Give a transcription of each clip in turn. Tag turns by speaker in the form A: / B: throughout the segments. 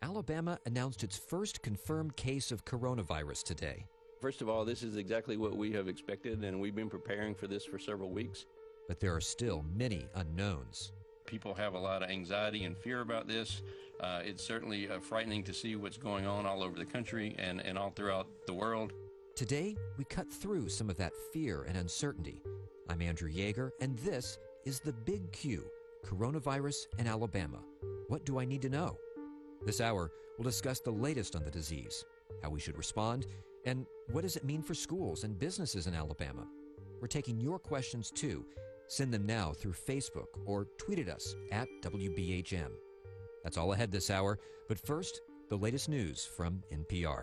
A: Alabama announced its first confirmed case of coronavirus today.
B: First of all, this is exactly what we have expected, and we've been preparing for this for several weeks.
A: But there are still many unknowns.
B: People have a lot of anxiety and fear about this. It's certainly frightening to see what's going on all over the country and all throughout the world.
A: Today, we cut through some of that fear and uncertainty. I'm Andrew Yeager, and this is The Big Q, Coronavirus in Alabama. What do I need to know? This hour, we'll discuss the latest on the disease, how we should respond, and what does it mean for schools and businesses in Alabama? We're taking your questions too. Send them now through Facebook or tweet at us at WBHM. That's all ahead this hour, but first, the latest news from NPR.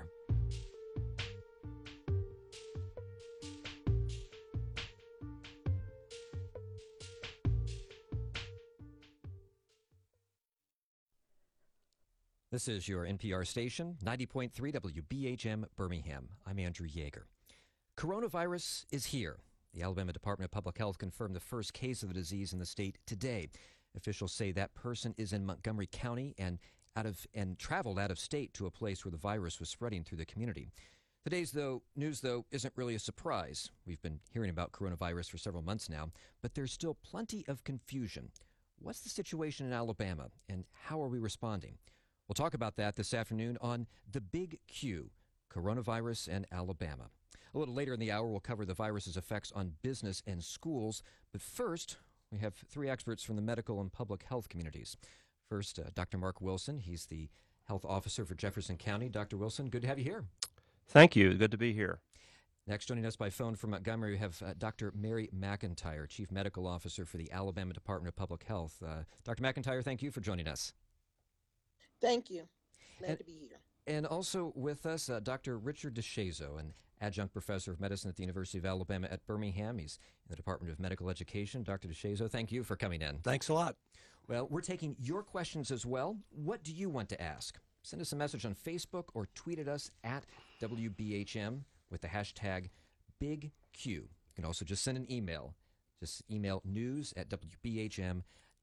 A: This is your NPR station, 90.3 WBHM Birmingham. I'm Andrew Yeager. Coronavirus is here. The Alabama Department of Public Health confirmed the first case of the disease in the state today. Officials say that person is in Montgomery County and traveled out of state to a place where the virus was spreading through the community. Today's news isn't really a surprise. We've been hearing about coronavirus for several months now, but there's still plenty of confusion. What's the situation in Alabama, and how are we responding? We'll talk about that this afternoon on The Big Q, Coronavirus and Alabama. A little later in the hour, we'll cover the virus's effects on business and schools. But first, we have three experts from the medical and public health communities. First, Dr. Mark Wilson. He's the health officer for Jefferson County. Dr. Wilson, good to have you here.
C: Thank you. Good to be here.
A: Next, joining us by phone from Montgomery, we have Dr. Mary McIntyre, Chief Medical Officer for the Alabama Department of Public Health. Dr. McIntyre, thank you for joining us.
D: Thank you. Glad to be here.
A: And also with us, Dr. Richard DeShazo, an adjunct professor of medicine at the University of Alabama at Birmingham. He's in the Department of Medical Education. Dr. DeShazo, thank you for coming in.
E: Thanks a lot.
A: Well, we're taking your questions as well. What do you want to ask? Send us a message on Facebook or tweet at us at WBHM with the hashtag BigQ. You can also just send an email. Just email news@WBHM.org.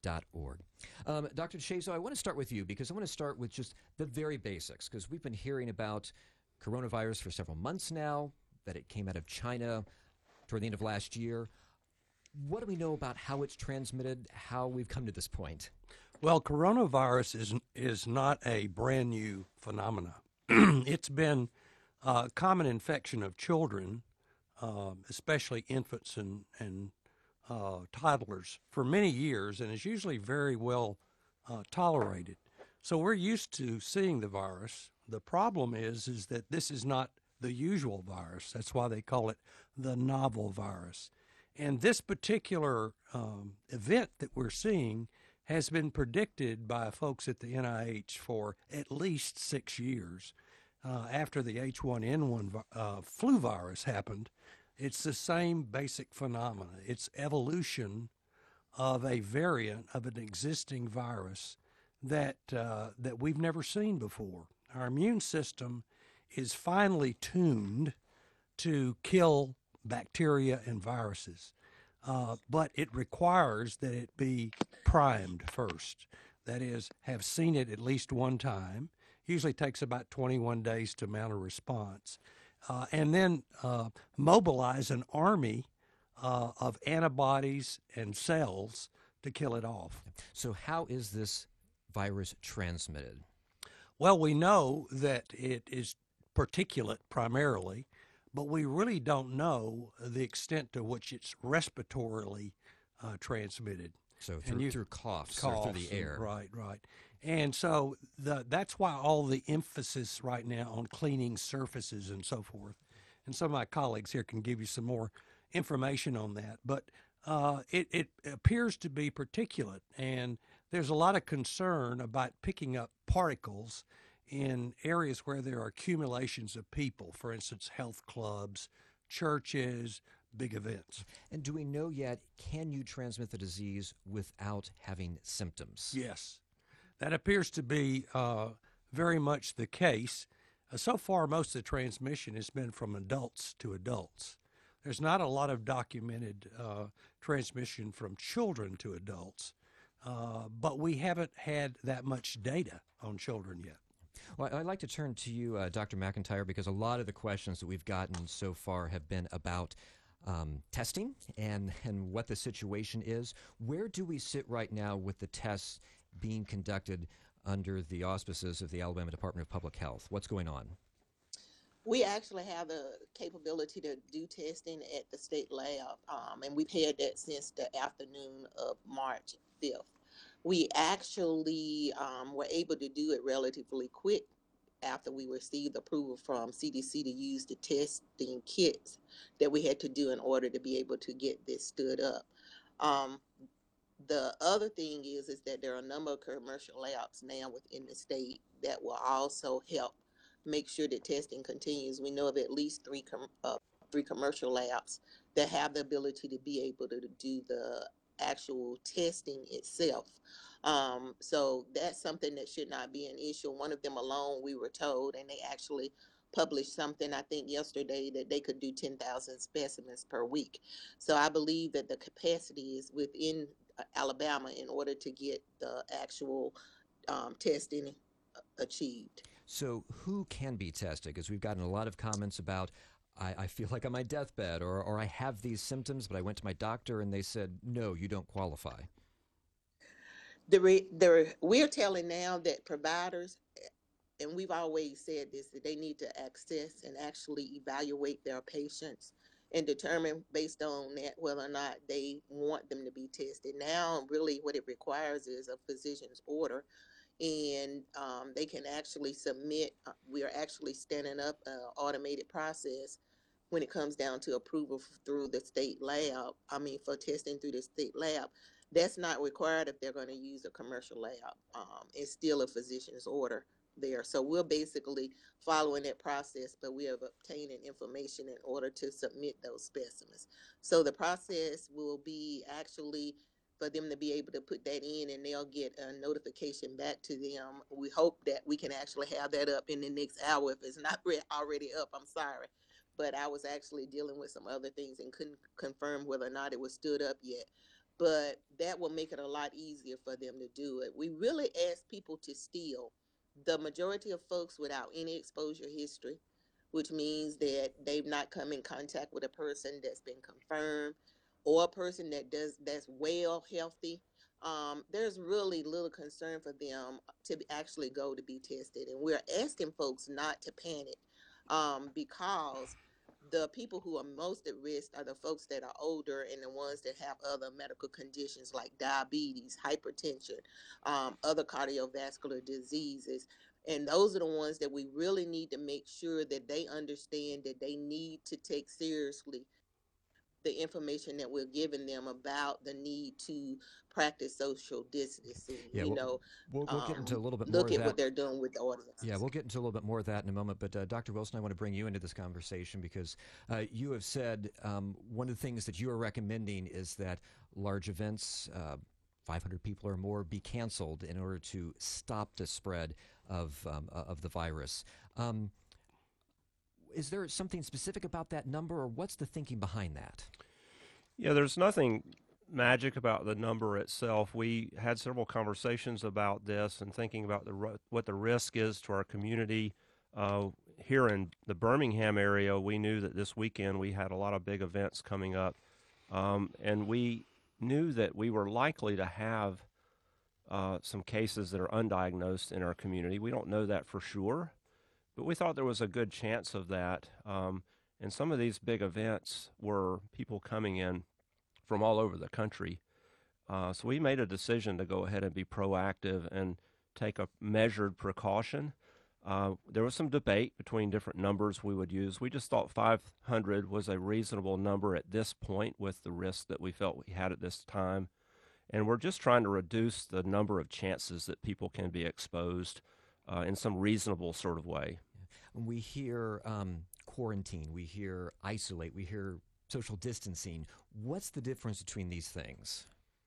A: Dr. DeShazo, I want to start with you because I want to start with just the very basics because we've been hearing about coronavirus for several months now, that it came out of China toward the end of last year. What do we know about how it's transmitted, how we've come to this point?
E: Well, coronavirus is not a brand new phenomena. It's been a common infection of children, especially infants and toddlers, for many years, and is usually very well tolerated. So we're used to seeing the virus. The problem is that this is not the usual virus. That's why they call it the novel virus. And this particular event that we're seeing has been predicted by folks at the NIH for at least 6 years. After the H1N1 flu virus happened, it's the same basic phenomena. It's evolution of a variant of an existing virus that we've never seen before. Our immune system is finely tuned to kill bacteria and viruses, but it requires that it be primed first. That is, have seen it at least one time. Usually takes about 21 days to mount a response. And then mobilize an army of antibodies and cells to kill it off.
A: So how is this virus transmitted?
E: Well, we know that it is particulate primarily, but we really don't know the extent to which it's respiratorily transmitted.
A: So through coughs or through the air.
E: Right. And so that's why all the emphasis right now on cleaning surfaces and so forth. And some of my colleagues here can give you some more information on that. But it appears to be particulate, and there's a lot of concern about picking up particles in areas where there are accumulations of people, for instance, health clubs, churches, big events.
A: And do we know yet, can you transmit the disease without having symptoms?
E: Yes. That appears to be very much the case. So far, most of the transmission has been from adults to adults. There's not a lot of documented transmission from children to adults, but we haven't had that much data on children yet.
A: Well, I'd like to turn to you, Dr. McIntyre, because a lot of the questions that we've gotten so far have been about testing and what the situation is. Where do we sit right now with the tests being conducted under the auspices of the Alabama Department of Public Health? What's going on?
D: We actually have the capability to do testing at the state lab, and we've had that since the afternoon of March 5th. We actually were able to do it relatively quick after we received approval from CDC to use the testing kits that we had to do in order to be able to get this stood up. The other thing is that there are a number of commercial labs now within the state that will also help make sure that testing continues. We know of at least three commercial labs that have the ability to be able to do the actual testing itself. So that's something that should not be an issue. One of them alone, we were told, and they actually published something, I think yesterday, that they could do 10,000 specimens per week. So I believe that the capacity is within Alabama in order to get the actual testing achieved.
A: So who can be tested? Because we've gotten a lot of comments about, I feel like I'm on my deathbed, or I have these symptoms, but I went to my doctor and they said, no, you don't qualify.
D: We're telling now that providers, and we've always said this, that they need to access and actually evaluate their patients and determine based on that whether or not they want them to be tested. Now, really what it requires is a physician's order, and they can actually submit. We are actually standing up an automated process when it comes down to approval through the state lab. For testing through the state lab. That's not required if they're going to use a commercial lab. It's still a physician's order there. So we're basically following that process, but we have obtaining information in order to submit those specimens. So the process will be actually for them to be able to put that in, and they'll get a notification back to them. We hope that we can actually have that up in the next hour. If it's not already up, I'm sorry. But I was actually dealing with some other things and couldn't confirm whether or not it was stood up yet. But that will make it a lot easier for them to do it. We really ask people to steal. The majority of folks without any exposure history, which means that they've not come in contact with a person that's been confirmed or a person that's well healthy, there's really little concern for them to actually go to be tested. And we're asking folks not to panic because the people who are most at risk are the folks that are older and the ones that have other medical conditions like diabetes, hypertension, other cardiovascular diseases. And those are the ones that we really need to make sure that they understand that they need to take seriously the information that we're giving them about the need to practice social distancing.
A: Yeah, we'll get into a little bit more
D: look
A: of
D: at
A: that.
D: what they're doing with the audience.
A: Yeah, we'll get into a little bit more of that in a moment. But Dr. Wilson, I want to bring you into this conversation because you have said one of the things that you are recommending is that large events, 500 people or more, be canceled in order to stop the spread of the virus. Is there something specific about that number, or what's the thinking behind that?
C: Yeah, there's nothing magic about the number itself. We had several conversations about this and thinking about what the risk is to our community. Here in the Birmingham area, we knew that this weekend we had a lot of big events coming up, and we knew that we were likely to have some cases that are undiagnosed in our community. We don't know that for sure, but we thought there was a good chance of that. And some of these big events were people coming in from all over the country. So we made a decision to go ahead and be proactive and take a measured precaution. There was some debate between different numbers we would use. We just thought 500 was a reasonable number at this point with the risk that we felt we had at this time. And we're just trying to reduce the number of chances that people can be exposed in some reasonable sort of way.
A: We hear quarantine, we hear isolate, we hear social distancing. What's the difference between these things?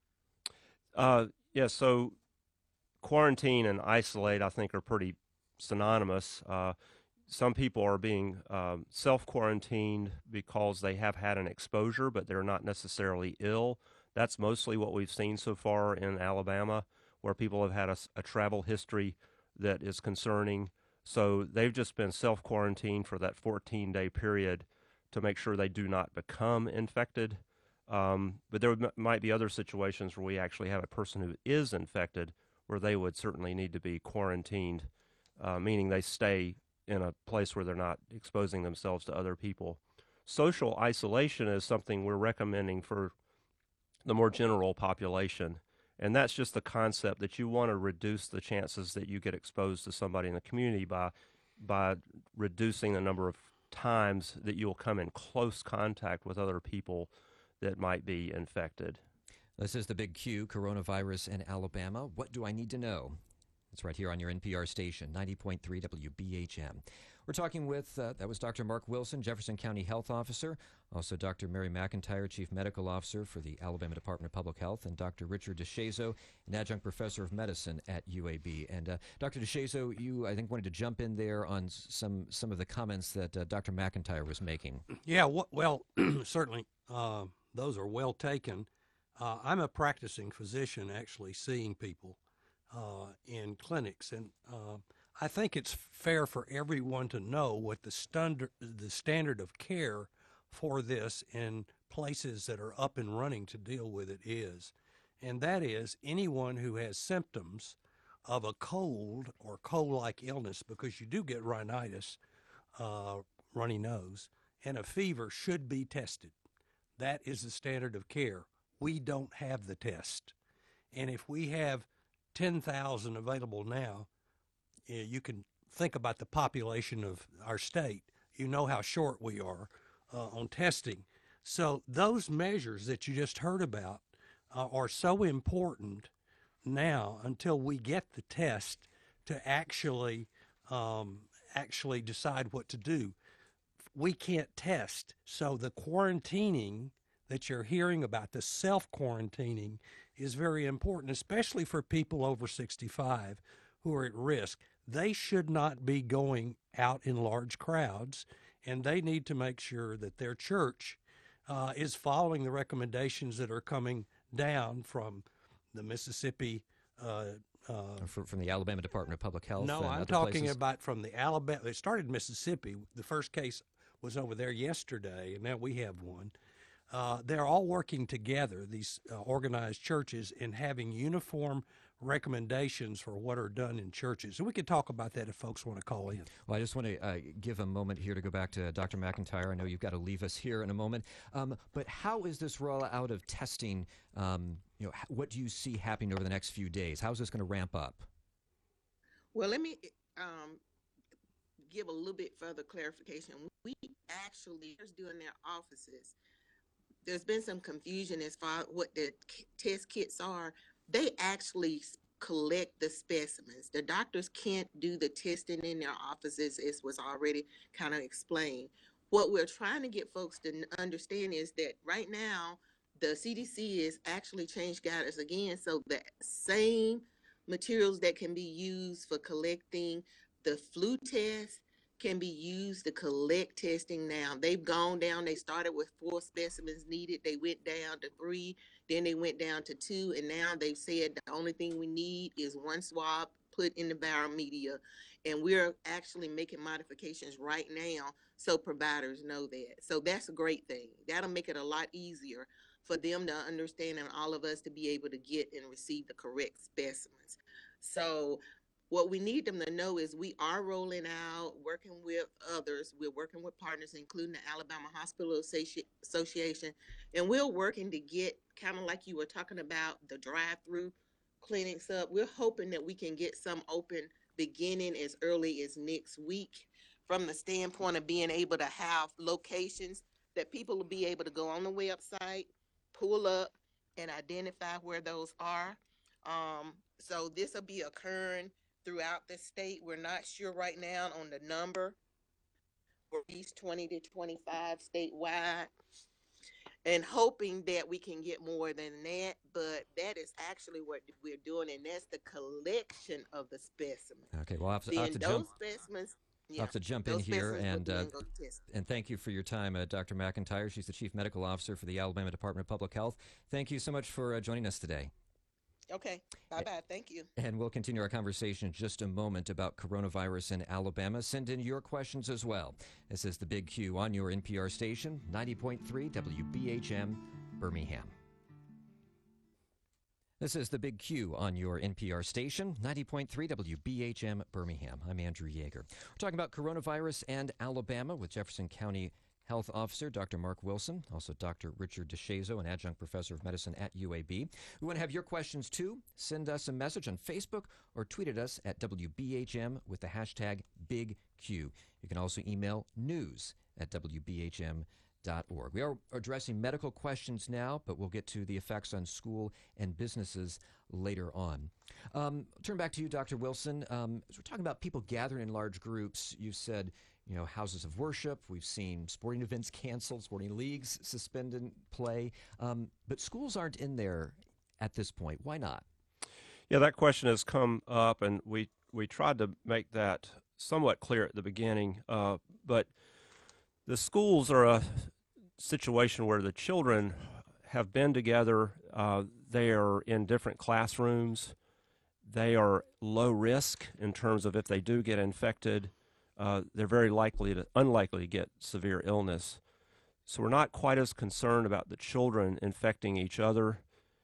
C: So quarantine and isolate, I think, are pretty synonymous. Some people are being self-quarantined because they have had an exposure, but they're not necessarily ill. That's mostly what we've seen so far in Alabama, where people have had a travel history that is concerning. So they've just been self-quarantined for that 14-day period to make sure they do not become infected. But there might be other situations where we actually have a person who is infected where they would certainly need to be quarantined, meaning they stay in a place where they're not exposing themselves to other people. Social isolation is something we're recommending for the more general population. And that's just the concept that you want to reduce the chances that you get exposed to somebody in the community by reducing the number of times that you'll come in close contact with other people that might be infected.
A: This is the Big Q, coronavirus in Alabama. What do I need to know? It's right here on your NPR station, 90.3 WBHM. We're talking with, that was Dr. Mark Wilson, Jefferson County Health Officer, also Dr. Mary McIntyre, Chief Medical Officer for the Alabama Department of Public Health, and Dr. Richard DeShazo, an Adjunct Professor of Medicine at UAB. And Dr. DeShazo, you, I think, wanted to jump in there on some of the comments that Dr. McIntyre was making.
E: Yeah, well, certainly those are well taken. I'm a practicing physician, actually seeing people in clinics, and I think it's fair for everyone to know what the standard of care for this in places that are up and running to deal with it is. And that is anyone who has symptoms of a cold or cold-like illness, because you do get rhinitis, runny nose, and a fever should be tested. That is the standard of care. We don't have the test. And if we have 10,000 available now, you can think about the population of our state. You know how short we are on testing. So those measures that you just heard about are so important now until we get the test to actually decide what to do. We can't test. So the quarantining that you're hearing about, the self-quarantining, is very important, especially for people over 65 who are at risk. They should not be going out in large crowds, and they need to make sure that their church is following the recommendations that are coming down from the Mississippi.
A: From the Alabama Department of Public Health?
E: No,
A: and
E: I'm
A: other
E: talking
A: places?
E: about from the Alabama. It started in Mississippi. The first case was over there yesterday, and now we have one. They're all working together, these organized churches, in having uniform recommendations for what are done in churches. And we could talk about that if folks want to call in.
A: Well, I just want to give a moment here to go back to Dr. McIntyre. I know you've got to leave us here in a moment. But how is this rollout of testing, what do you see happening over the next few days? How is this going to ramp up?
D: Well, let me give a little bit further clarification. We actually, doing their offices, there's been some confusion as far as what the test kits are. They actually collect the specimens. The doctors can't do the testing in their offices, as was already kind of explained. What we're trying to get folks to understand is that right now, the CDC has actually changed guidance again. So the same materials that can be used for collecting the flu test can be used to collect testing now. They've gone down. They started with 4 specimens needed. They went down to 3. Then they went down to 2. And now they've said the only thing we need is 1 swab put in the barometer. And we're actually making modifications right now so providers know that. So that's a great thing. That'll make it a lot easier for them to understand and all of us to be able to get and receive the correct specimens. So what we need them to know is we are rolling out, working with others. We're working with partners, including the Alabama Hospital Association, and we're working to get, kind of like you were talking about, the drive-through clinics up. We're hoping that we can get some open beginning as early as next week, from the standpoint of being able to have locations that people will be able to go on the website, pull up, and identify where those are. So this will be occurring throughout the state. We're not sure right now on the number for these 20 to 25 statewide, and hoping that we can get more than that. But that is actually what we're doing, and that's the collection of the specimens.
A: Okay, well, I'll have to
D: those
A: jump.
D: specimens.
A: I'll have to jump in here and thank you for your time, Dr. McIntyre. She's the Chief Medical Officer for the Alabama Department of Public Health. Thank you so much for joining us today.
D: Okay. Bye-bye. Thank you.
A: And we'll continue our conversation in just a moment about coronavirus in Alabama. Send in your questions as well. This is The Big Q on your NPR station, 90.3 WBHM, Birmingham. This is The Big Q on your NPR station, 90.3 WBHM, Birmingham. I'm Andrew Yeager. We're talking about coronavirus and Alabama with Jefferson County Health Officer Dr. Mark Wilson, also Dr. Richard DeShazo, an adjunct professor of medicine at UAB. We want to have your questions too. Send us a message on Facebook or tweet at us at WBHM with the hashtag BigQ. You can also email news@WBHM.org. We are addressing medical questions now, but we'll get to the effects on school and businesses later on. Turn back to you, Dr. Wilson. As we're talking about people gathering in large groups, you said, houses of worship. We've seen sporting events canceled, sporting leagues suspended play. But schools aren't in there at this point. Why not?
C: Yeah, that question has come up, and we tried to make that somewhat clear at the beginning. But the schools are a situation where the children have been together. They are in different classrooms. They are low risk in terms of if they do get infected, they're very unlikely to get severe illness. So we're not quite as concerned about the children infecting each other.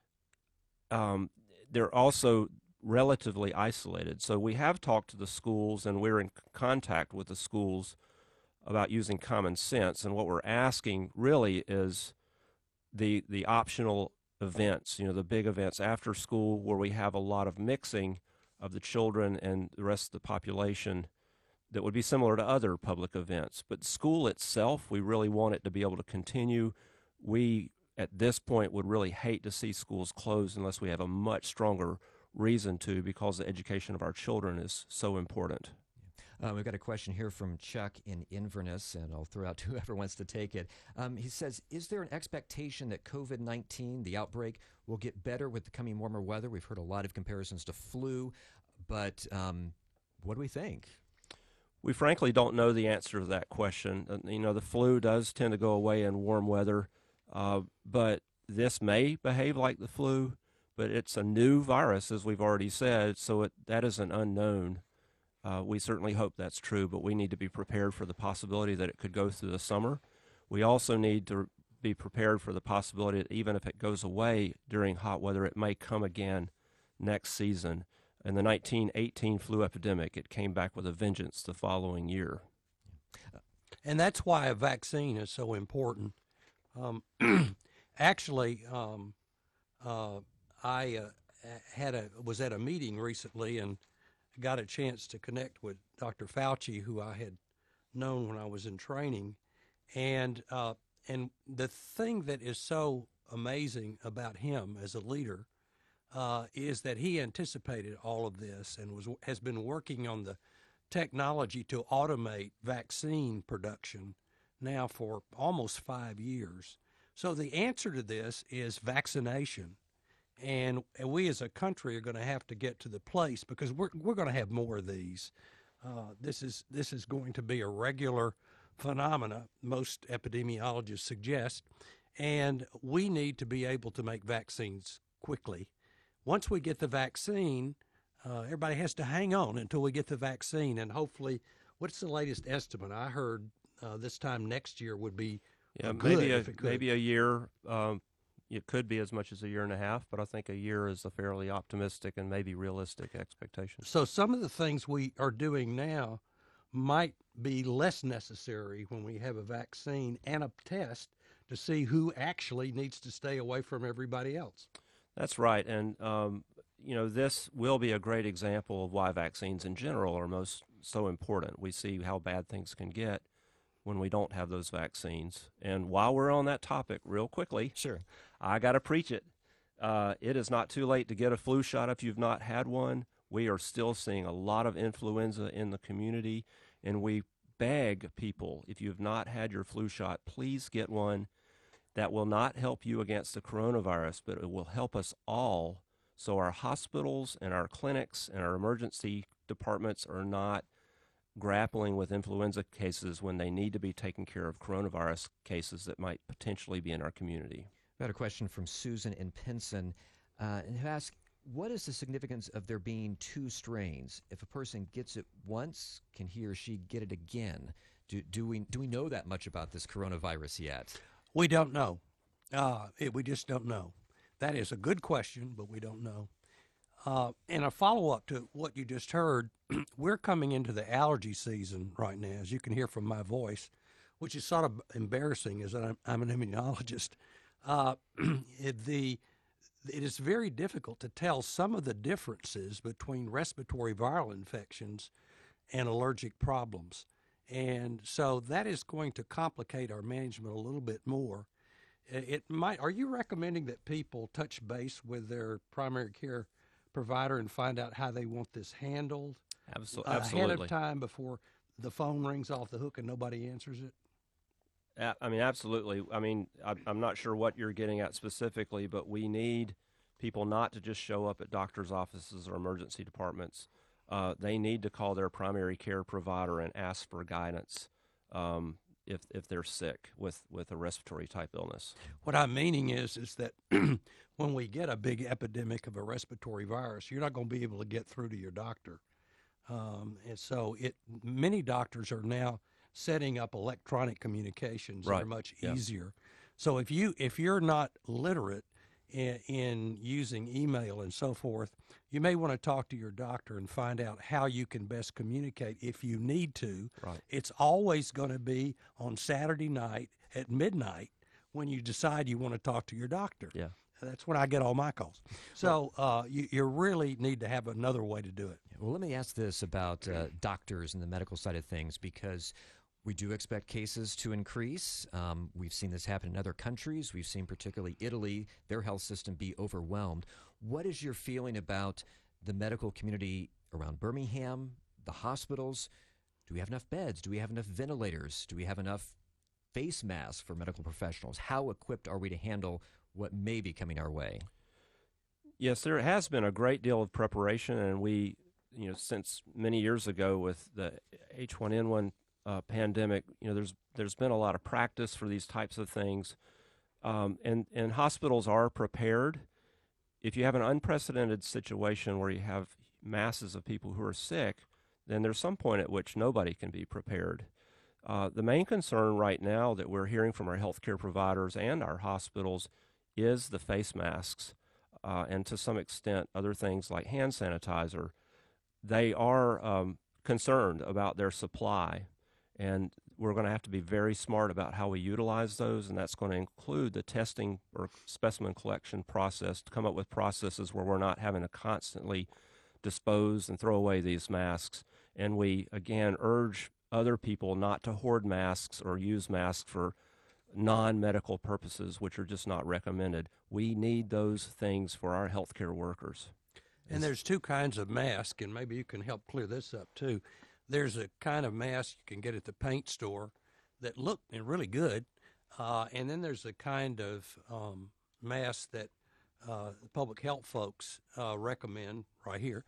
C: They're also relatively isolated. So we have talked to the schools, and we're in contact with the schools about using common sense. And what we're asking really is the optional events, the big events after school where we have a lot of mixing of the children and the rest of the population that would be similar to other public events. But school itself, we really want it to be able to continue. We, at this point, would really hate to see schools closed unless we have a much stronger reason to, because the education of our children is so important.
A: We've got a question here from Chuck in Inverness, and I'll throw out to whoever wants to take it. He says, is there an expectation that COVID-19, the outbreak, will get better with the coming warmer weather? We've heard a lot of comparisons to flu, but what do we think?
C: We frankly don't know the answer to that question. The flu does tend to go away in warm weather, but this may behave like the flu, but it's a new virus, as we've already said, so that is an unknown. We certainly hope that's true, but we need to be prepared for the possibility that it could go through the summer. We also need to be prepared for the possibility that even if it goes away during hot weather, it may come again next season. In the 1918 flu epidemic, it came back with a vengeance the following year.
E: And that's why a vaccine is so important. Actually, I was at a meeting recently and got a chance to connect with Dr. Fauci, who I had known when I was in training. And the thing that is so amazing about him as a leader is that he anticipated all of this and has been working on the technology to automate vaccine production now for almost 5 years. So the answer to this is vaccination. And we as a country are going to have to get to the place, because we're going to have more of these. This is going to be a regular phenomena, most epidemiologists suggest, and we need to be able to make vaccines quickly. Once we get the vaccine, everybody has to hang on until we get the vaccine, and hopefully, what's the latest estimate? I heard this time next year would be good.
C: Maybe a year. It could be as much as a year and a half, but I think a year is a fairly optimistic and maybe realistic expectation.
E: So some of the things we are doing now might be less necessary when we have a vaccine and a test to see who actually needs to stay away from everybody else.
C: That's right. And, this will be a great example of why vaccines in general are so important. We see how bad things can get when we don't have those vaccines. And while we're on that topic, real quickly,
A: Sure,
C: I got to preach it. It is not too late to get a flu shot if you've not had one. We are still seeing a lot of influenza in the community, and we beg people, if you've not had your flu shot, please get one. That will not help you against the coronavirus, but it will help us all, so our hospitals and our clinics and our emergency departments are not grappling with influenza cases when they need to be taking care of coronavirus cases that might potentially be in our community.
A: Got a question from Susan in Pinson, who asks, What is the significance of there being two strains? If a person gets it once, can he or she get it again? Do we know that much about this coronavirus yet?
E: We don't know. We just don't know. That is a good question, but we don't know. And a follow-up to what you just heard, we're coming into the allergy season right now, as you can hear from my voice, which is sort of embarrassing as I'm an immunologist. It is very difficult to tell some of the differences between respiratory viral infections and allergic problems. And so that is going to complicate our management a little bit more. Are you recommending that people touch base with their primary care provider and find out how they want this handled
C: Absolutely.
E: ahead of time before the phone rings off the hook and nobody answers it?
C: I mean, absolutely. I mean, I'm not sure what you're getting at specifically, but we need people not to just show up at doctor's offices or emergency departments. They need to call their primary care provider and ask for guidance if they're sick with a respiratory type illness.
E: What I'm meaning is that when we get a big epidemic of a respiratory virus, you're not going to be able to get through to your doctor. And so many doctors are now setting up electronic communications that are much easier. So if you're not literate in using email and so forth, you may want to talk to your doctor and find out how you can best communicate if you need to.
C: Right.
E: It's always going to be on Saturday night at midnight when you decide you want to talk to your doctor.
C: Yeah.
E: That's when I get all my calls. So you really need to have another way to do it.
A: Well, let me ask this about doctors and the medical side of things, because we do expect cases to increase. We've seen this happen in other countries. We've seen particularly Italy, their health system be overwhelmed. What is your feeling about the medical community around Birmingham, the hospitals? Do we have enough beds? Do we have enough ventilators? Do we have enough face masks for medical professionals? How equipped are we to handle what may be coming our way?
C: Yes, there has been a great deal of preparation, and we, since many years ago with the H1N1 pandemic, there's been a lot of practice for these types of things, and hospitals are prepared. If you have an unprecedented situation where you have masses of people who are sick, then there's some point at which nobody can be prepared. The main concern right now that we're hearing from our healthcare providers and our hospitals is the face masks, and to some extent other things like hand sanitizer. They are concerned about their supply, and we're going to have to be very smart about how we utilize those, and that's going to include the testing or specimen collection process to come up with processes where we're not having to constantly dispose and throw away these masks. And we, again, urge other people not to hoard masks or use masks for non-medical purposes, which are just not recommended. We need those things for our healthcare workers.
E: And there's two kinds of mask, and maybe you can help clear this up too. There's a kind of mask you can get at the paint store that look really good, and then there's a kind of mask that public health folks recommend right here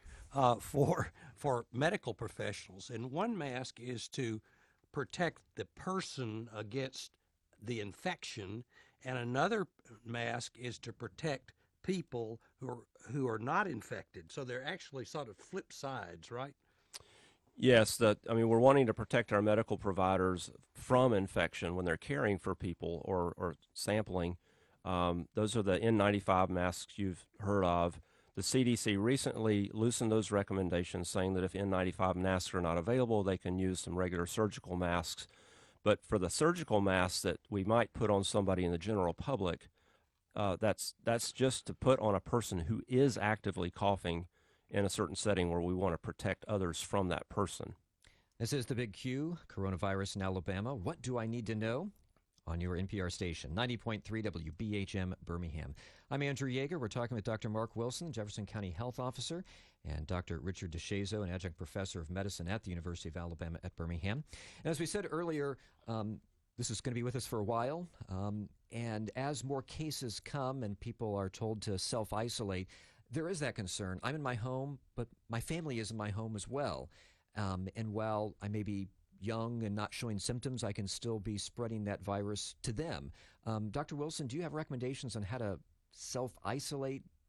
E: for medical professionals. And one mask is to protect the person against the infection, and another mask is to protect people who are not infected. So they're actually sort of flip sides, right?
C: Yes, we're wanting to protect our medical providers from infection when they're caring for people or sampling. Those are the N95 masks you've heard of. The CDC recently loosened those recommendations, saying that if N95 masks are not available, they can use some regular surgical masks. But for the surgical masks that we might put on somebody in the general public, that's just to put on a person who is actively coughing in a certain setting where we want to protect others from that person.
A: This is The Big Q, coronavirus in Alabama. What do I need to know? On your NPR station, 90.3 WBHM Birmingham. I'm Andrew Yeager. We're talking with Dr. Mark Wilson, Jefferson County Health Officer, and Dr. Richard DeShazo, an adjunct professor of medicine at the University of Alabama at Birmingham. And as we said earlier, this is going to be with us for a while. And as more cases come and people are told to self-isolate, there is that concern. I'm in my home, but my family is in my home as well. And while I may be young and not showing symptoms, I can still be spreading that virus to them. Dr. Wilson, do you have recommendations on how to self-isolate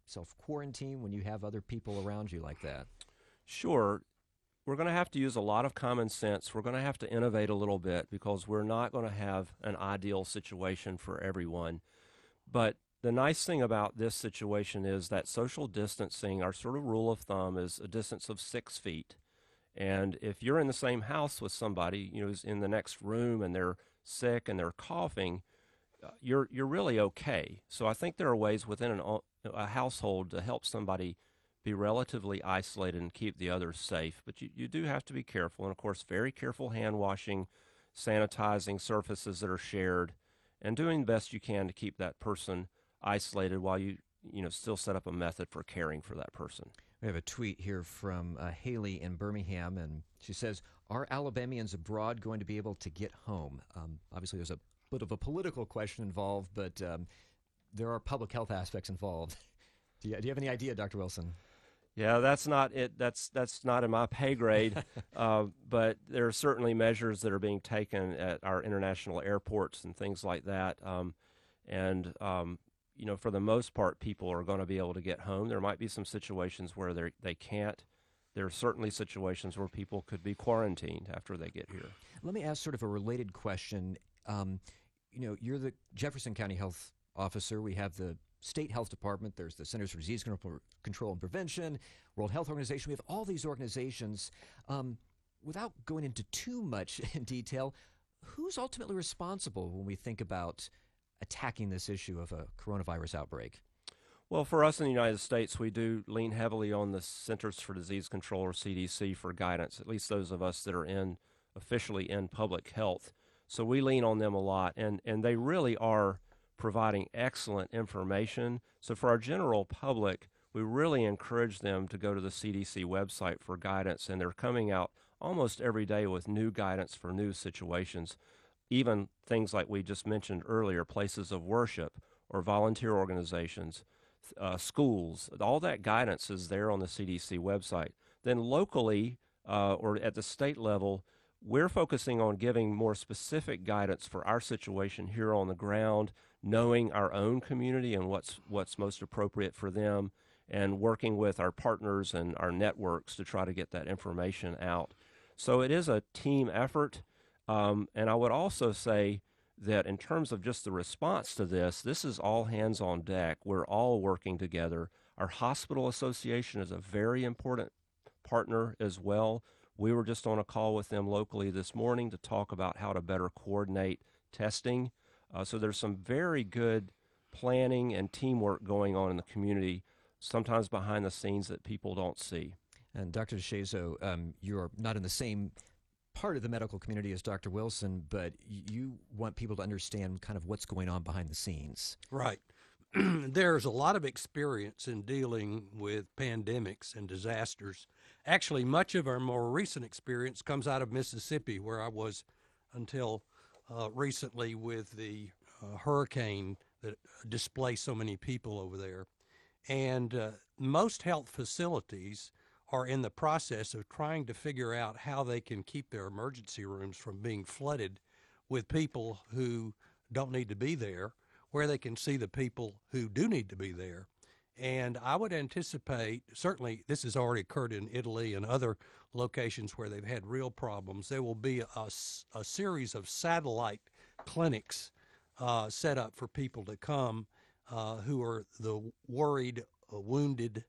A: self-quarantine when you have other people around you like that?
C: Sure. We're going to have to use a lot of common sense. We're going to have to innovate a little bit because we're not going to have an ideal situation for everyone. But the nice thing about this situation is that social distancing, our sort of rule of thumb, is a distance of 6 feet. And if you're in the same house with somebody, who's in the next room and they're sick and they're coughing, you're really okay. So I think there are ways within a household to help somebody be relatively isolated and keep the others safe. But you do have to be careful. And, of course, very careful hand washing, sanitizing surfaces that are shared, and doing the best you can to keep that person isolated while you still set up a method for caring for that person.
A: We have a tweet here from Haley in Birmingham, and she says, "Are Alabamians abroad going to be able to get home?" Obviously, there's a bit of a political question involved, but there are public health aspects involved. Do you have any idea, Dr. Wilson?
C: Yeah, that's not it. That's not in my pay grade. But there are certainly measures that are being taken at our international airports and things like that. For the most part, people are going to be able to get home. There might be some situations where they can't. There are certainly situations where people could be quarantined after they get here.
A: Let me ask sort of a related question. You're the Jefferson County Health Officer. We have the State Health Department. There's the Centers for Disease Control and Prevention, World Health Organization. We have all these organizations. Without going into too much in detail, who's ultimately responsible when we think about attacking this issue of a coronavirus outbreak?
C: Well, for us in the United States, we do lean heavily on the Centers for Disease Control, or CDC, for guidance, at least those of us that are officially in public health. So we lean on them a lot, and they really are providing excellent information. So for our general public, we really encourage them to go to the CDC website for guidance, and they're coming out almost every day with new guidance for new situations, even things like we just mentioned earlier, places of worship or volunteer organizations, schools. All that guidance is there on the CDC website. Then locally or at the state level, we're focusing on giving more specific guidance for our situation here on the ground, knowing our own community and what's most appropriate for them, and working with our partners and our networks to try to get that information out. So it is a team effort. And I would also say that in terms of just the response to this is all hands on deck. We're all working together. Our hospital association is a very important partner as well. We were just on a call with them locally this morning to talk about how to better coordinate testing. So there's some very good planning and teamwork going on in the community, sometimes behind the scenes that people don't see.
A: And Dr. DeShazo, you're not in the same part of the medical community as Dr. Wilson, but you want people to understand kind of what's going on behind the scenes.
E: Right. There's a lot of experience in dealing with pandemics and disasters. Actually, much of our more recent experience comes out of Mississippi, where I was until recently with the hurricane that displaced so many people over there. And most health facilities are in the process of trying to figure out how they can keep their emergency rooms from being flooded with people who don't need to be there, where they can see the people who do need to be there. And I would anticipate, certainly this has already occurred in Italy and other locations where they've had real problems, there will be a series of satellite clinics set up for people to come who are the worried, wounded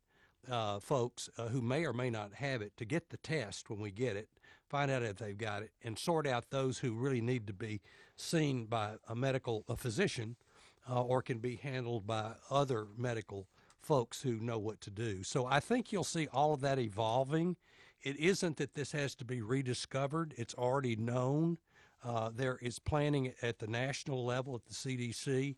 E: folks who may or may not have it, to get the test when we get it, find out if they've got it, and sort out those who really need to be seen by a physician or can be handled by other medical folks who know what to do. So I think you'll see all of that evolving. It isn't that this has to be rediscovered. It's already known. There is planning at the national level at the CDC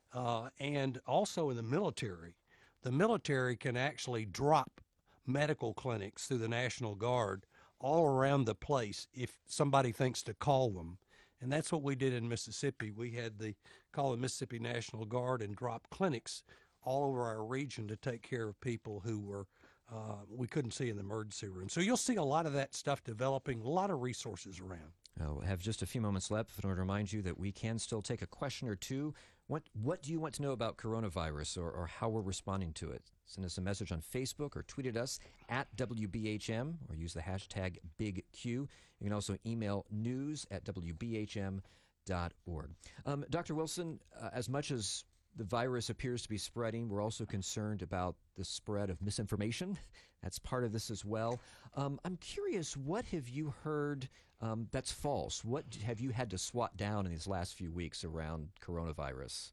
E: and also in the military. The military can actually drop medical clinics through the National Guard all around the place if somebody thinks to call them. And that's what we did in Mississippi. We had call the Mississippi National Guard and drop clinics all over our region to take care of people who were we couldn't see in the emergency room. So you'll see a lot of that stuff developing, a lot of resources around.
A: We'll have just a few moments left. I want to remind you that we can still take a question or two. What do you want to know about coronavirus or how we're responding to it? Send us a message on Facebook or tweet at us at WBHM or use the hashtag BigQ. You can also email news@WBHM.org. Dr. Wilson, as much as the virus appears to be spreading, we're also concerned about the spread of misinformation. That's part of this as well. I'm curious, what have you heard that's false? What have you had to swat down in these last few weeks around coronavirus?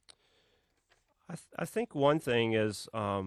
C: I think one thing is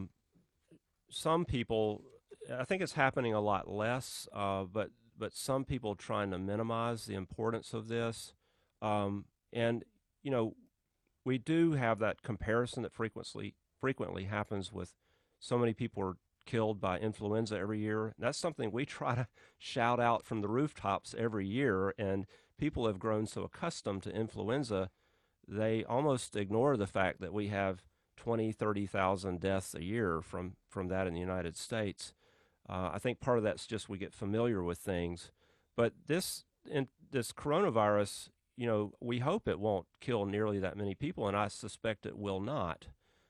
C: some people, I think it's happening a lot less, but some people trying to minimize the importance of this. And, you know, we do have that comparison that frequently happens with so many people are killed by influenza every year. That's something we try to shout out from the rooftops every year, and people have grown so accustomed to influenza, they almost ignore the fact that we have 20, 30,000 deaths a year from that in the United States. I think part of that's just we get familiar with things. But this coronavirus, you know, we hope it won't kill nearly that many people, and I suspect it will not.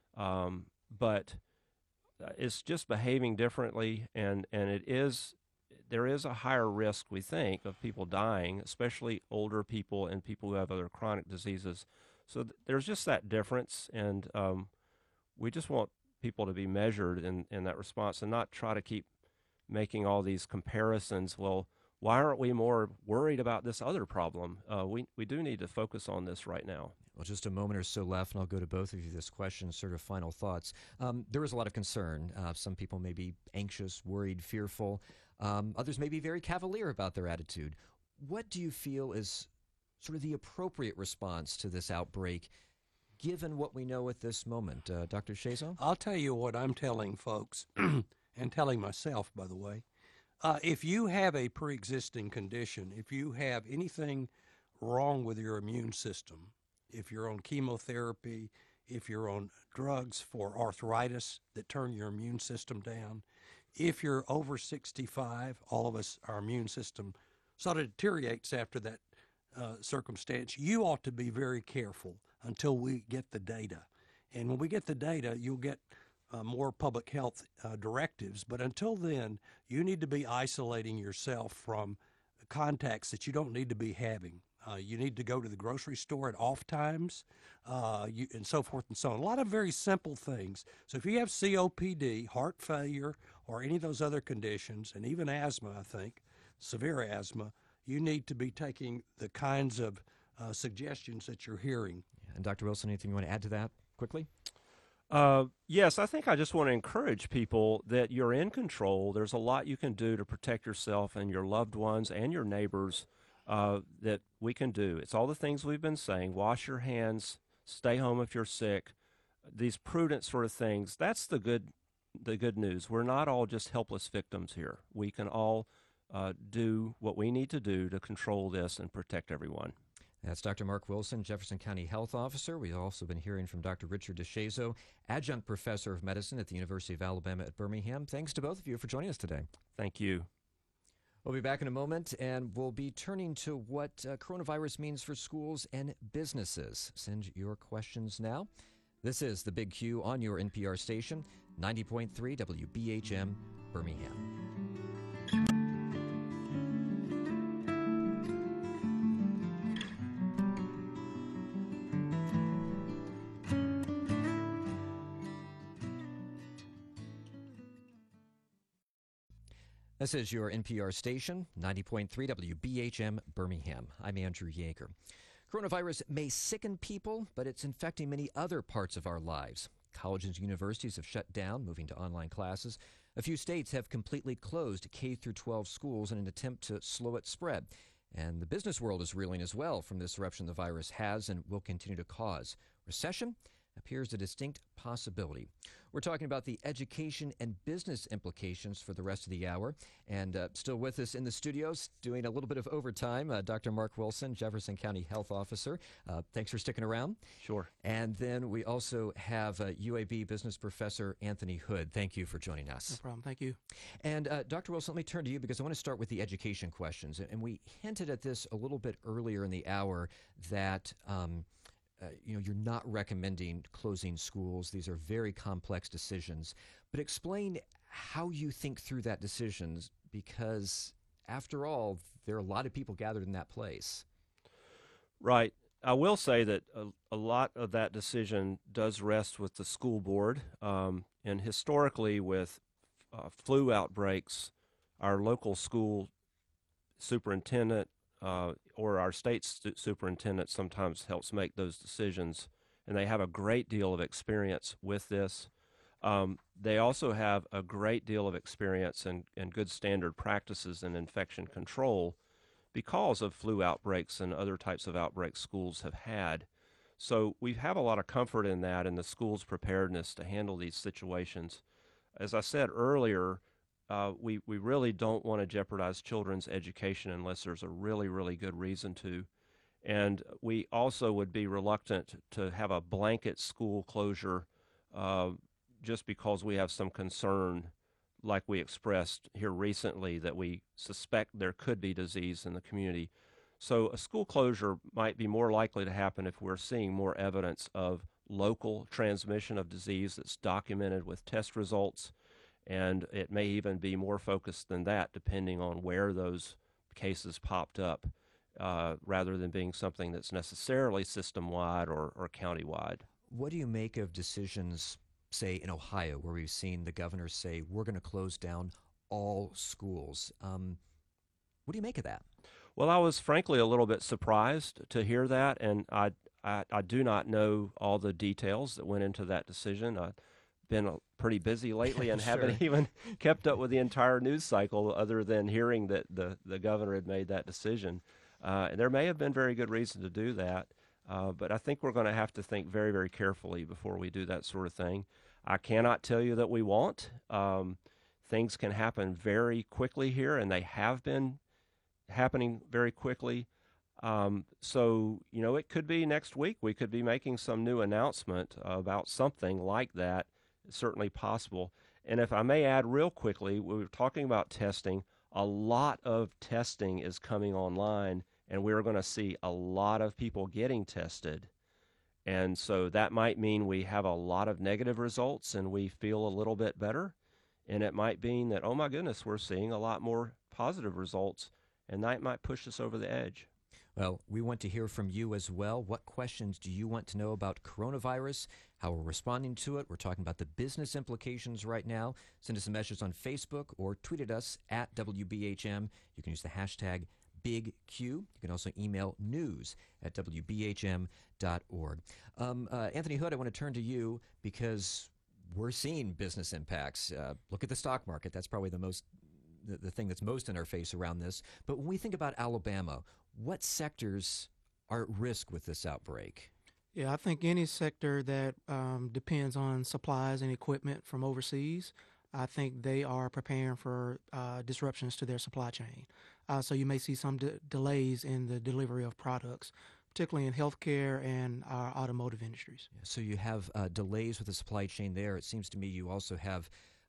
C: But it's just behaving differently, and there is a higher risk, we think, of people dying, especially older people and people who have other chronic diseases. So there's just that difference, and we just want people to be measured in that response and not try to keep making all these comparisons. Well, why aren't we more worried about this other problem? We do need to focus on this right now.
A: Well, just a moment or so left, and I'll go to both of you this question, sort of final thoughts. There is a lot of concern. Some people may be anxious, worried, fearful. Others may be very cavalier about their attitude. What do you feel is sort of the appropriate response to this outbreak, given what we know at this moment? Dr. Shazo?
E: I'll tell you what I'm telling folks, and telling myself, by the way. If you have a pre-existing condition, if you have anything wrong with your immune system, if you're on chemotherapy, if you're on drugs for arthritis that turn your immune system down, if you're over 65, all of us, our immune system sort of deteriorates after that circumstance. You ought to be very careful until we get the data. And when we get the data, you'll get more public health directives. But until then, you need to be isolating yourself from contacts that you don't need to be having. You need to go to the grocery store at off times, and so forth and so on. A lot of very simple things. So if you have COPD, heart failure, or any of those other conditions, and even asthma, I think, severe asthma, you need to be taking the kinds of suggestions that you're hearing.
A: And Dr. Wilson, anything you want to add to that quickly?
C: Yes, I think I just want to encourage people that you're in control. There's a lot you can do to protect yourself and your loved ones and your neighbors that we can do. It's all the things we've been saying. Wash your hands, stay home if you're sick, these prudent sort of things. That's the good news. We're not all just helpless victims here. We can all do what we need to do to control this and protect everyone.
A: That's Dr. Mark Wilson, Jefferson County Health Officer. We've also been hearing from Dr. Richard DeShazo, Adjunct Professor of Medicine at the University of Alabama at Birmingham. Thanks to both of you for joining us today.
C: Thank you.
A: We'll be back in a moment, and we'll be turning to what coronavirus means for schools and businesses. Send your questions now. This is The Big Q on your NPR station, 90.3 WBHM, Birmingham. This is your NPR station, 90.3 WBHM, Birmingham. I'm Andrew Yeager. Coronavirus may sicken people, but it's infecting many other parts of our lives. Colleges and universities have shut down, moving to online classes. A few states have completely closed K-12 schools in an attempt to slow its spread. And the business world is reeling as well from the disruption the virus has and will continue to cause. Recession? appears a distinct possibility. We're talking about the education and business implications for the rest of the hour. And still with us in the studios, doing a little bit of overtime, Dr. Mark Wilson, Jefferson County Health Officer. Thanks for sticking around.
C: Sure.
A: And then we also have UAB Business Professor Anthony Hood. Thank you for joining us.
F: No problem. Thank you.
A: And Dr. Wilson, let me turn to you because I want to start with the education questions. And we hinted at this a little bit earlier in the hour that you're not recommending closing schools. These are very complex decisions. But explain how you think through that decisions, because after all, there are a lot of people gathered in that place.
C: Right. I will say that a lot of that decision does rest with the school board. And historically, with flu outbreaks, our local school superintendent or our state superintendent sometimes helps make those decisions, and they have a great deal of experience with this. They also have a great deal of experience and good standard practices in infection control because of flu outbreaks and other types of outbreaks schools have had. So we have a lot of comfort in that and the school's preparedness to handle these situations. As I said earlier, we really don't want to jeopardize children's education unless there's a really, really good reason to. And we also would be reluctant to have a blanket school closure just because we have some concern, like we expressed here recently, that we suspect there could be disease in the community. So a school closure might be more likely to happen if we're seeing more evidence of local transmission of disease that's documented with test results. And it may even be more focused than that, depending on where those cases popped up, rather than being something that's necessarily system-wide or county-wide.
A: What do you make of decisions, say, in Ohio, where we've seen the governor say, we're going to close down all schools? What do you make of that?
C: Well, I was frankly a little bit surprised to hear that, and I do not know all the details that went into that decision. Been pretty busy lately and haven't even kept up with the entire news cycle other than hearing that the governor had made that decision. And there may have been very good reason to do that, but I think we're going to have to think very, very carefully before we do that sort of thing. I cannot tell you that we won't. Things can happen very quickly here, and they have been happening very quickly. So, it could be next week we could be making some new announcement about something like that. It's certainly possible. And if I may add real quickly, we were talking about testing. A lot of testing is coming online, and we're going to see a lot of people getting tested. And so that might mean we have a lot of negative results and we feel a little bit better. And it might mean that, oh my goodness, we're seeing a lot more positive results, and that might push us over the edge.
A: Well, we want to hear from you as well. What questions do you want to know about coronavirus, how we're responding to it? We're talking about the business implications right now. Send us a message on Facebook or tweet at us at WBHM. You can use the hashtag BigQ. You can also email news@WBHM.org. Anthony Hood, I want to turn to you because we're seeing business impacts. Look at the stock market. That's probably the thing that's most in our face around this. But when we think about Alabama, what sectors are at risk with this outbreak?
F: Yeah, I think any sector that depends on supplies and equipment from overseas, I think they are preparing for disruptions to their supply chain. So you may see some delays in the delivery of products, particularly in healthcare and our automotive industries.
A: So you have delays with the supply chain there. It seems to me you also have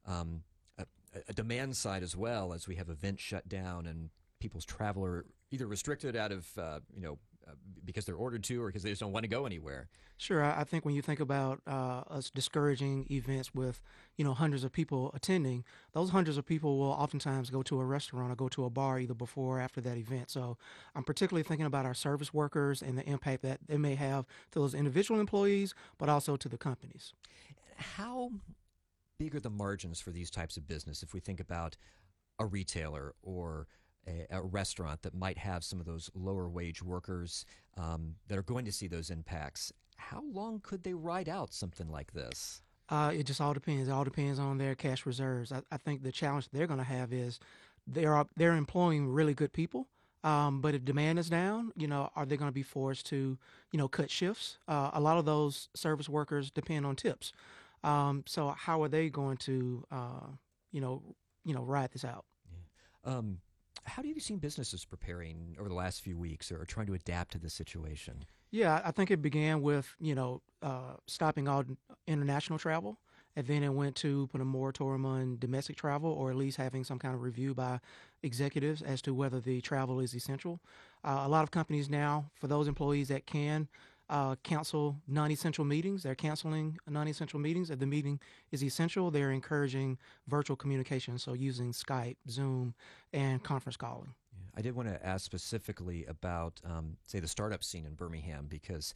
A: a demand side as well, as we have events shut down and people's travel are either restricted out of, because they're ordered to or because they just don't want to go anywhere.
F: Sure. I think when you think about us discouraging events with, hundreds of people attending, those hundreds of people will oftentimes go to a restaurant or go to a bar either before or after that event. So I'm particularly thinking about our service workers and the impact that they may have to those individual employees, but also to the companies.
A: How big are the margins for these types of business if we think about a retailer or a restaurant that might have some of those lower wage workers that are going to see those impacts? How long could they ride out something like this?
F: It just all depends. It all depends on their cash reserves. I think the challenge they're going to have is they're employing really good people, But if demand is down, are they going to be forced to, cut shifts? A lot of those service workers depend on tips. So how are they going to, ride this out?
A: How have you seen businesses preparing over the last few weeks or trying to adapt to the situation?
F: Yeah, I think it began with, stopping all international travel. And then it went to put a moratorium on domestic travel, or at least having some kind of review by executives as to whether the travel is essential. A lot of companies now, for those employees that can cancel non-essential meetings, they're canceling non-essential meetings. If the meeting is essential, they're encouraging virtual communication, so using Skype, Zoom, and conference calling.
A: I did want to ask specifically about, say, the startup scene in Birmingham, because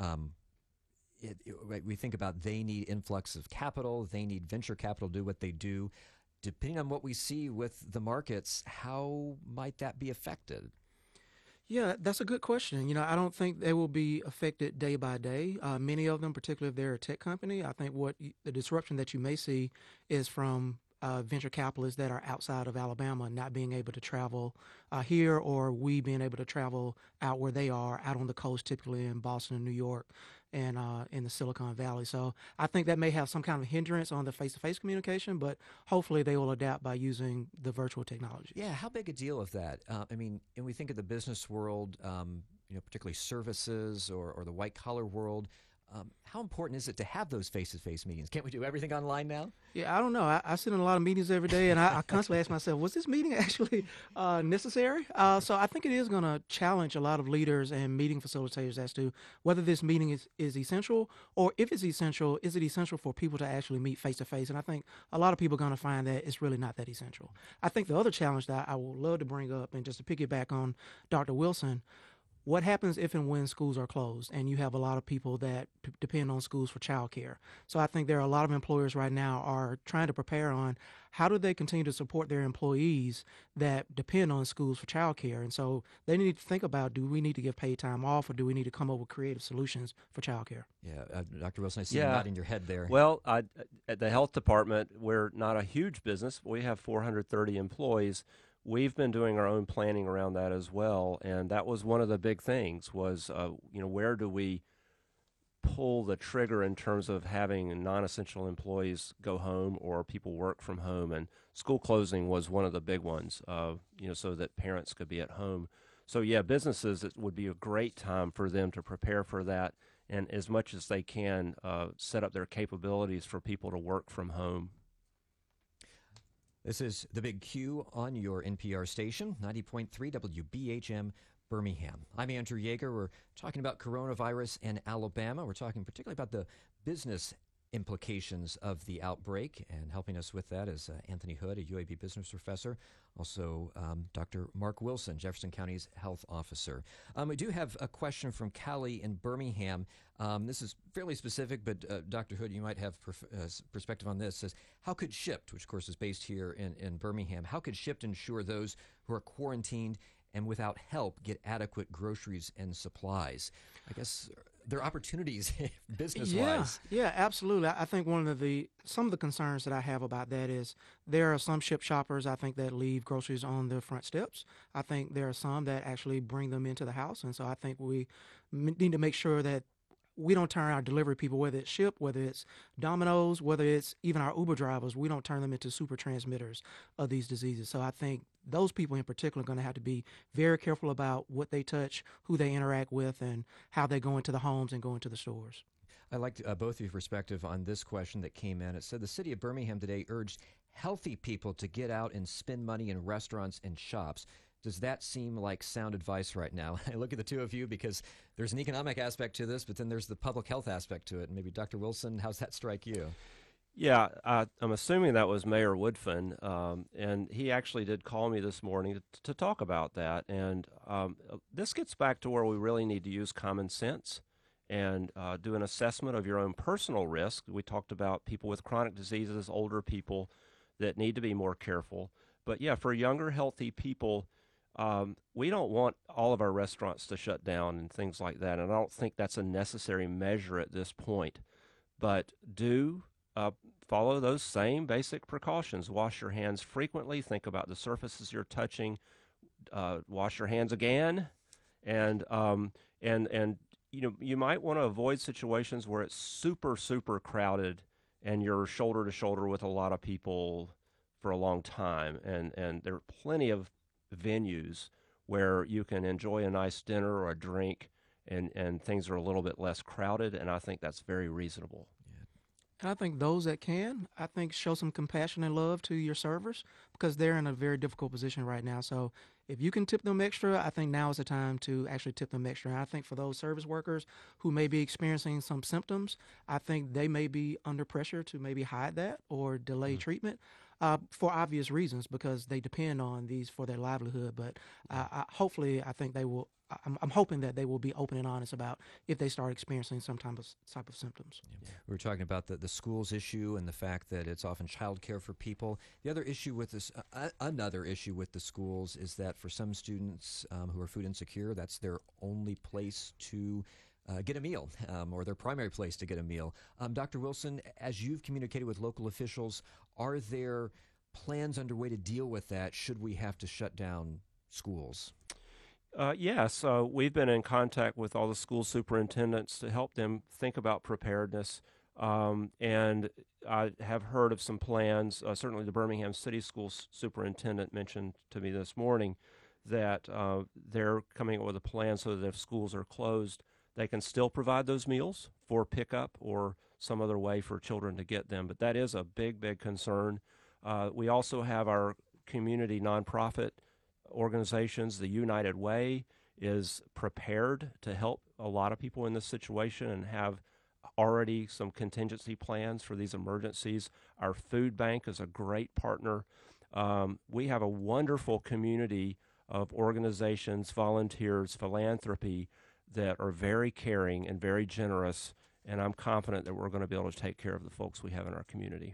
A: we think about they need influx of capital, they need venture capital to do what they do. Depending on what we see with the markets, how might that be affected?
F: Yeah, that's a good question. I don't think they will be affected day by day. Many of them, particularly if they're a tech company, I think the disruption that you may see is from venture capitalists that are outside of Alabama not being able to travel here, or we being able to travel out where they are, out on the coast, typically in Boston and New York, and in the Silicon Valley. So I think that may have some kind of hindrance on the face-to-face communication, but hopefully they will adapt by using the virtual technology.
A: Yeah, how big a deal is that? And we think of the business world, particularly services or the white-collar world. How important is it to have those face-to-face meetings? Can't we do everything online now?
F: Yeah, I don't know. I sit in a lot of meetings every day, and I constantly ask myself, was this meeting actually necessary? So I think it is going to challenge a lot of leaders and meeting facilitators as to whether this meeting is essential, or if it's essential, is it essential for people to actually meet face-to-face? And I think a lot of people are going to find that it's really not that essential. I think the other challenge that I would love to bring up, and just to piggyback on Dr. Wilson, what happens if and when schools are closed and you have a lot of people that depend on schools for childcare? So I think there are a lot of employers right now are trying to prepare on how do they continue to support their employees that depend on schools for childcare. And so they need to think about, do we need to give paid time off, or do we need to come up with creative solutions for childcare?
A: Yeah, Dr. Wilson, I see you nodding your head there.
C: Well, at the health department, we're not a huge business. We have 430 employees. We've been doing our own planning around that as well, and that was one of the big things was, where do we pull the trigger in terms of having non-essential employees go home or people work from home, and school closing was one of the big ones, so that parents could be at home. So yeah, businesses, it would be a great time for them to prepare for that, and as much as they can, set up their capabilities for people to work from home.
A: This is The Big Q on your NPR station, 90.3 WBHM Birmingham. I'm Andrew Yeager. We're talking about coronavirus in Alabama. We're talking particularly about the business implications of the outbreak, and helping us with that is Anthony Hood, a UAB business professor, also Dr. Mark Wilson, Jefferson County's health officer. We do have a question from Callie in Birmingham. This is fairly specific, but Dr. Hood, you might have perspective on this. It says, how could SHIPT, which of course is based here in Birmingham, how could SHIPT ensure those who are quarantined and without help get adequate groceries and supplies? I guess there are opportunities business-wise.
F: Yeah, absolutely. I think some of the concerns that I have about that is there are some SHIPT shoppers, I think, that leave groceries on the front steps. I think there are some that actually bring them into the house, and so I think we need to make sure that we don't turn our delivery people, whether it's SHIPT, whether it's Domino's, whether it's even our Uber drivers, we don't turn them into super transmitters of these diseases. So I think those people in particular are going to have to be very careful about what they touch, who they interact with, and how they go into the homes and go into the stores.
A: I liked both of your perspective on this question that came in. It said the city of Birmingham today urged healthy people to get out and spend money in restaurants and shops. Does that seem like sound advice right now? I look at the two of you because there's an economic aspect to this, but then there's the public health aspect to it. And maybe Dr. Wilson, how's that strike you?
C: Yeah, I'm assuming that was Mayor Woodfin, and he actually did call me this morning to talk about that. And this gets back to where we really need to use common sense and do an assessment of your own personal risk. We talked about people with chronic diseases, older people that need to be more careful. But yeah, for younger, healthy people, we don't want all of our restaurants to shut down and things like that, and I don't think that's a necessary measure at this point. But do follow those same basic precautions. Wash your hands frequently. Think about the surfaces you're touching. wash your hands again, and you might want to avoid situations where it's super crowded and you're shoulder to shoulder with a lot of people for a long time, and there are plenty of venues where you can enjoy a nice dinner or a drink, and things are a little bit less crowded, and I think that's very reasonable.
F: And I think those that can, I think, show some compassion and love to your servers because they're in a very difficult position right now. So if you can tip them extra, I think now is the time to actually tip them extra. And I think for those service workers who may be experiencing some symptoms, I think they may be under pressure to maybe hide that or delay treatment. For obvious reasons, because they depend on these for their livelihood. But hopefully, I think they will. I'm hoping that they will be open and honest about if they start experiencing some type of symptoms.
A: Yeah. We were talking about the schools issue and the fact that it's often childcare for people. The other issue with this, another issue with the schools, is that for some students who are food insecure, that's their only place to get a meal, or their primary place to get a meal. Dr. Wilson, as you've communicated with local officials, are there plans underway to deal with that should we have to shut down schools?
C: Yes, we've been in contact with all the school superintendents to help them think about preparedness, and I have heard of some plans. Certainly the Birmingham City Schools superintendent mentioned to me this morning that they're coming up with a plan so that if schools are closed, they can still provide those meals for pickup or some other way for children to get them. But that is a big concern. We also have our community nonprofit organizations. The United Way is prepared to help a lot of people in this situation and have already some contingency plans for these emergencies. Our food bank is a great partner. We have a wonderful community of organizations, volunteers, philanthropy that are very caring and very generous, and I'm confident that we're going to be able to take care of the folks we have in our community.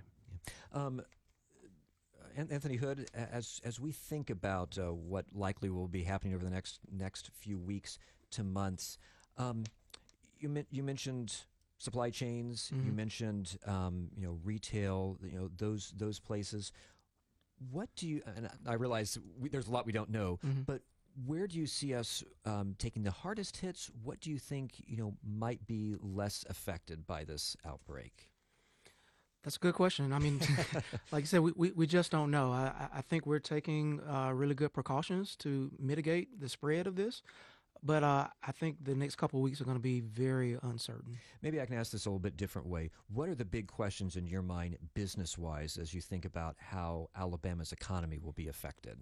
A: Anthony Hood, as we think about what likely will be happening over the next few weeks to months, you mentioned supply chains, you mentioned retail, those places. What do you? And I realize there's a lot we don't know, but where do you see us taking the hardest hits? What do you think might be less affected by this outbreak?
F: That's a good question. I mean, like I said, we just don't know. I think we're taking really good precautions to mitigate the spread of this, but I think the next couple of weeks are going to be very uncertain.
A: Maybe I can ask this a little bit different way. What are the big questions in your mind, business-wise, as you think about how Alabama's economy will be affected?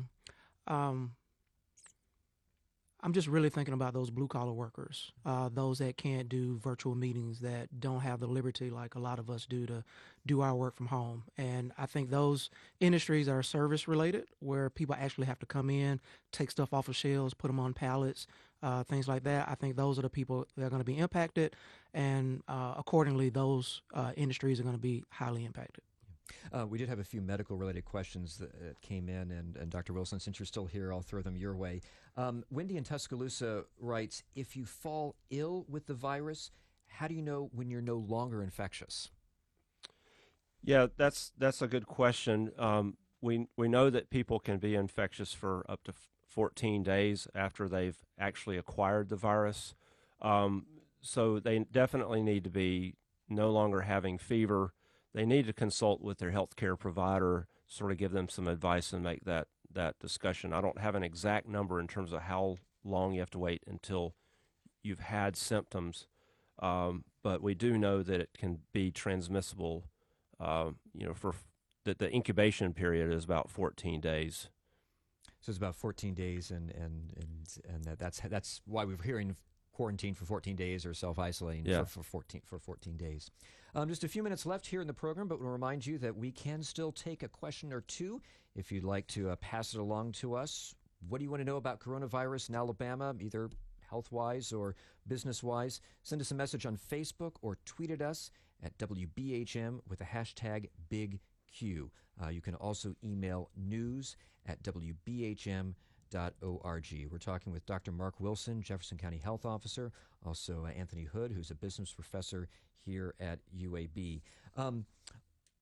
F: I'm just really thinking about those blue-collar workers, those that can't do virtual meetings, that don't have the liberty like a lot of us do to do our work from home. And I think those industries are service-related, where people actually have to come in, take stuff off of shelves, put them on pallets, things like that. I think those are the people that are going to be impacted, and accordingly, those industries are going to be highly impacted.
A: We did have a few medical-related questions that came in, and Dr. Wilson, since you're still here, I'll throw them your way. Wendy in Tuscaloosa writes, if you fall ill with the virus, how do you know when you're no longer infectious?
C: Yeah, that's a good question. We know that people can be infectious for up to 14 days after they've actually acquired the virus. So they definitely need to be no longer having fever. They need to consult with their healthcare provider, sort of give them some advice and make that discussion. I don't have an exact number in terms of how long you have to wait until you've had symptoms, but we do know that it can be transmissible. For the incubation period is about 14 days.
A: So it's about 14 days, and that's why we're hearing quarantine for 14 days or self-isolating for 14 days. Just a few minutes left here in the program, but we'll remind you that we can still take a question or two if you'd like to pass it along to us. What do you want to know about coronavirus in Alabama, either health-wise or business-wise? Send us a message on Facebook or tweet at us at WBHM with the hashtag BigQ. You can also email news@WBHM.org. We're talking with Dr. Mark Wilson, Jefferson County Health Officer, also Anthony Hood, who's a business professor here at UAB.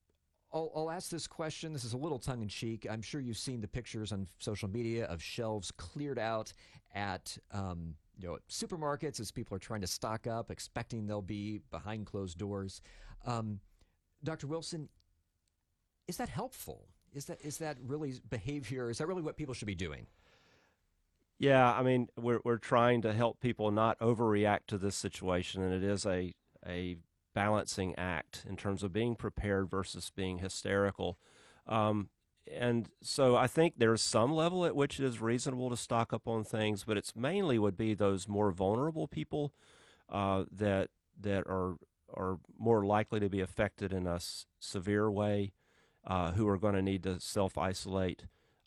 A: I'll ask this question. This is a little tongue-in-cheek. I'm sure you've seen the pictures on social media of shelves cleared out at supermarkets as people are trying to stock up, expecting they'll be behind closed doors. Dr. Wilson, is that helpful? Is that really behavior? Is that really what people should be doing?
C: Yeah, I mean, we're trying to help people not overreact to this situation, and it is a balancing act in terms of being prepared versus being hysterical. And so I think there's some level at which it is reasonable to stock up on things, but it's mainly would be those more vulnerable people that are more likely to be affected in a severe way, who are going to need to self-isolate.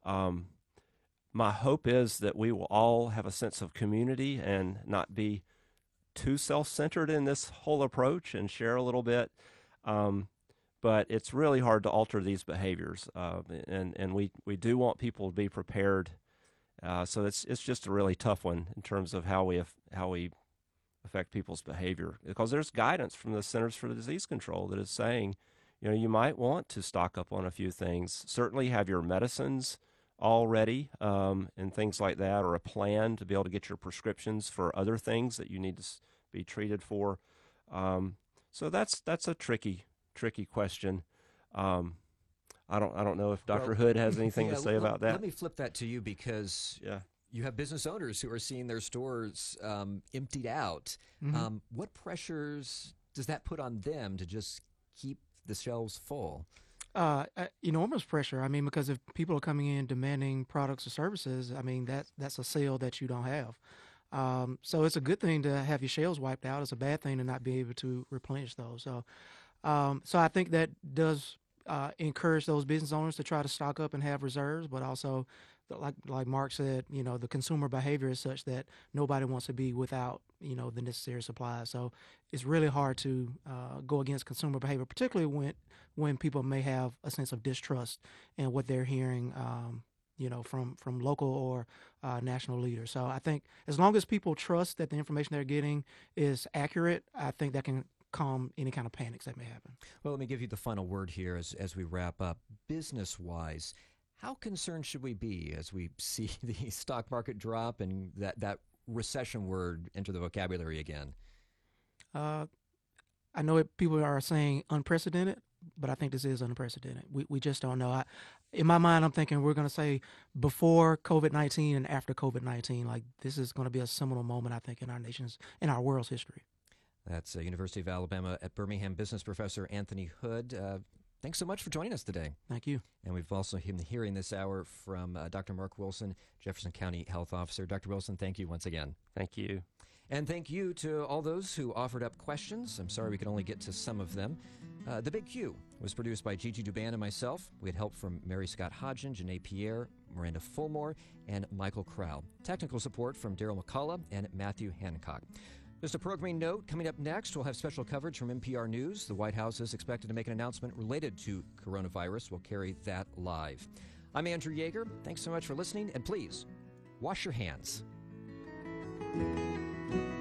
C: My hope is that we will all have a sense of community and not be too self-centered in this whole approach and share a little bit. But it's really hard to alter these behaviors, and we do want people to be prepared. So it's just a really tough one in terms of how we affect people's behavior, because there's guidance from the Centers for Disease Control that is saying, you might want to stock up on a few things. Certainly have your medicines all ready, and things like that, or a plan to be able to get your prescriptions for other things that you need to be treated for. So that's a tricky question. I don't know if Dr. Hood has anything to say about that.
A: Let me flip that to you, because you have business owners who are seeing their stores emptied out.
F: Mm-hmm.
A: What pressures does that put on them to just keep the shelves full?
F: Enormous pressure. I mean, because if people are coming in demanding products or services, I mean, that's a sale that you don't have. So it's a good thing to have your shelves wiped out. It's a bad thing to not be able to replenish those. So I think that does encourage those business owners to try to stock up and have reserves, but also, like Mark said, the consumer behavior is such that nobody wants to be without, the necessary supplies. So it's really hard to go against consumer behavior, particularly when people may have a sense of distrust in what they're hearing, from local or national leaders. So I think as long as people trust that the information they're getting is accurate, I think that can calm any kind of panics that may happen.
A: Well, let me give you the final word here as we wrap up. Business-wise, how concerned should we be as we see the stock market drop and that recession word enter the vocabulary again?
F: I know people are saying unprecedented, but I think this is unprecedented. We just don't know. In my mind, I'm thinking we're going to say before COVID-19 and after COVID-19. Like, this is going to be a seminal moment, I think, in our world's history.
A: That's University of Alabama at Birmingham business professor Anthony Hood. Thanks so much for joining us today.
F: Thank you.
A: And we've also been hearing this hour from Dr. Mark Wilson, Jefferson County Health Officer. Dr. Wilson, thank you once again.
C: Thank you.
A: And thank you to all those who offered up questions. I'm sorry we could only get to some of them. The Big Q was produced by Gigi Duban and myself. We had help from Mary Scott Hodgen, Janae Pierre, Miranda Fulmore, and Michael Crowell. Technical support from Daryl McCullough and Matthew Hancock. Just a programming note, coming up next, we'll have special coverage from NPR News. The White House is expected to make an announcement related to coronavirus. We'll carry that live. I'm Andrew Yeager. Thanks so much for listening, and please, wash your hands.